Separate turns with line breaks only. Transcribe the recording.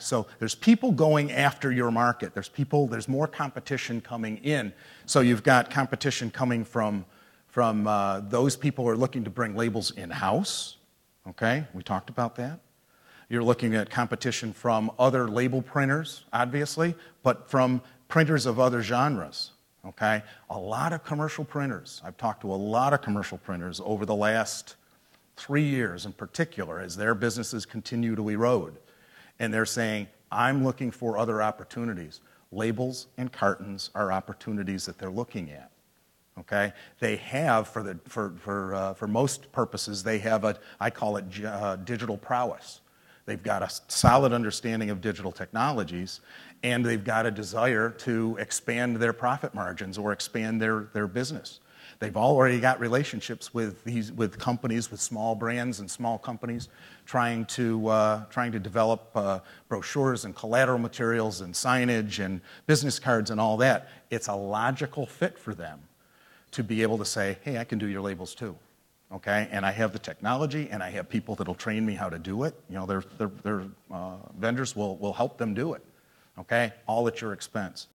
So there's people going after your market. There's more competition coming in. So you've got competition coming from those people who are looking to bring labels in-house. Okay, we talked about that. You're looking at competition from other label printers, obviously, but from printers of other genres. Okay, a lot of commercial printers. I've talked to a lot of commercial printers over the last 3 years in particular as their businesses continue to erode. And they're saying, I'm looking for other opportunities. Labels and cartons are opportunities that they're looking at. Okay? They have, for most purposes, they have I call it digital prowess. They've got a solid understanding of digital technologies, and they've got a desire to expand their profit margins or expand their business. They've already got relationships with companies, with small brands and small companies, trying to develop brochures and collateral materials and signage and business cards and all that. It's a logical fit for them to be able to say, hey, I can do your labels too. Okay, and I have the technology, and I have people that'll train me how to do it. You know, their vendors will help them do it. Okay, all at your expense.